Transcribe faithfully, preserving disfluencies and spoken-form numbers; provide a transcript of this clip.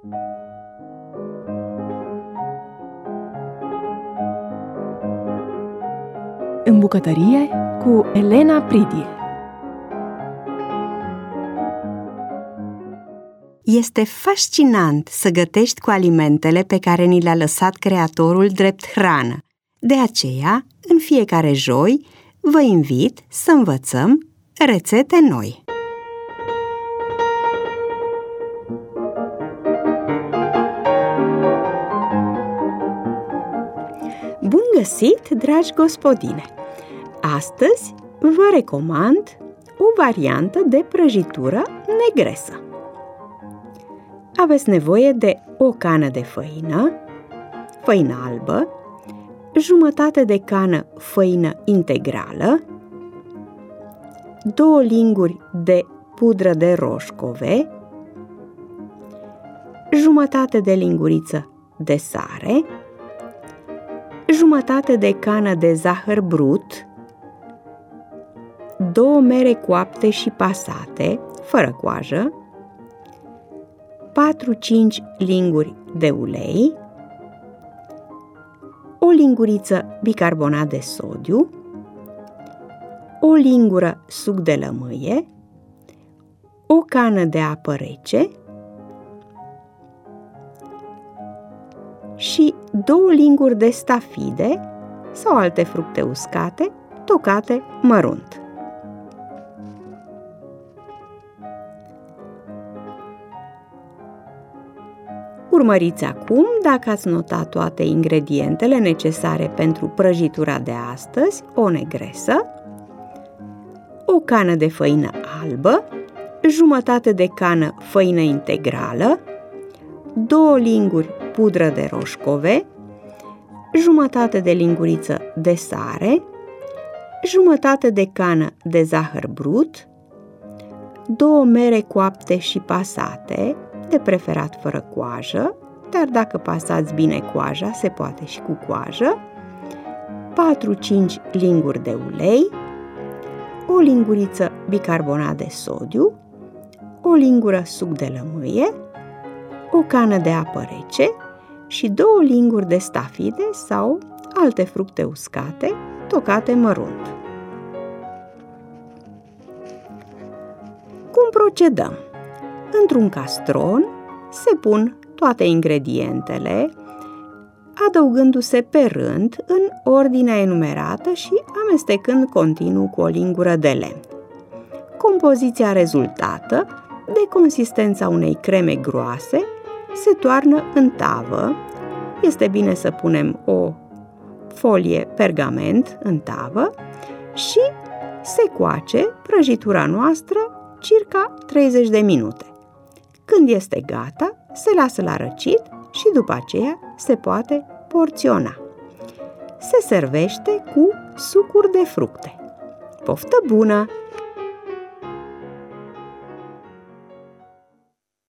În bucătărie cu Elena Pridie. Este fascinant să gătești cu alimentele pe care ni le-a lăsat Creatorul drept hrană. De aceea, în fiecare joi, vă invit să învățăm rețete noi. Bun găsit, dragi gospodine! Astăzi vă recomand o variantă de prăjitură negresă. Aveți nevoie de o cană de făină, făină albă, jumătate de cană făină integrală, două linguri de pudră de roșcove, jumătate de linguriță de sare, jumătate de cană de zahăr brut, două mere coapte și pasate, fără coajă, patru-cinci linguri de ulei, o linguriță bicarbonat de sodiu, o lingură suc de lămâie, o cană de apă rece și două linguri de stafide sau alte fructe uscate, tocate mărunt. Urmăriți acum dacă ați notat toate ingredientele necesare pentru prăjitura de astăzi, o negresă, o cană de făină albă, jumătate de cană făină integrală, două linguri pudră de roșcove, jumătate de linguriță de sare, jumătate de cană de zahăr brut, două mere coapte și pasate, de preferat fără coajă, dar dacă pasați bine coaja, se poate și cu coajă, patru-cinci linguri de ulei, o linguriță bicarbonat de sodiu, o lingură suc de lămâie, o cană de apă rece și două linguri de stafide sau alte fructe uscate, tocate mărunt. Cum procedăm? Într-un castron se pun toate ingredientele, adăugându-se pe rând în ordinea enumerată și amestecând continuu cu o lingură de lemn. Compoziția rezultată, de consistența unei creme groase, se toarnă în tavă. Este bine să punem o folie pergament în tavă și se coace prăjitura noastră circa treizeci de minute. Când este gata, se lasă la răcit și după aceea se poate porționa. Se servește cu sucuri de fructe. Poftă bună!